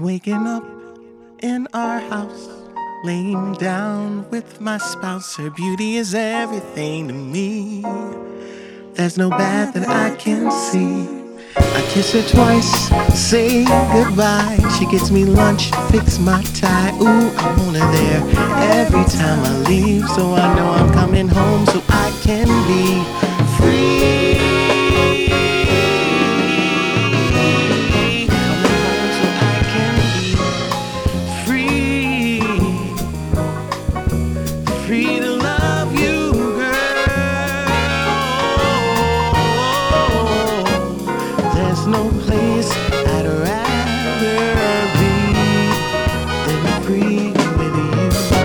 Waking up in our house, laying down with my spouse. Her beauty is everything to me. There's no bad that I can see. I kiss her twice, say goodbye. She gets me lunch, fix my tie. Ooh, I want her there every time I leave. So I know I'm coming home so I can be free. Free to love you, girl. There's no place I'd rather be than free with you.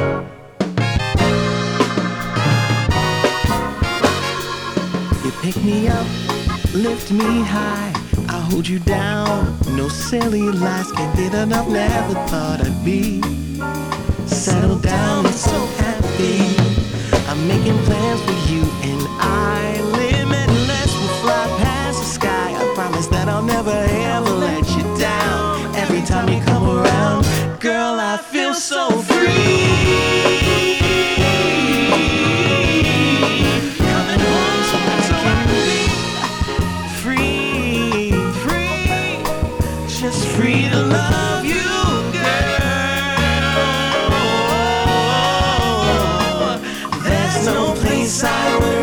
You pick me up, lift me high, I hold you down, no silly lies. Can't get enough, never thought I'd be settled down and so happy. I'm making plans for you and I, limitless. We'll fly past the sky. I promise that I'll never ever let you down. Every time you come around, girl, I feel so free. Coming home so I can be free, free, just free to love you. No place I would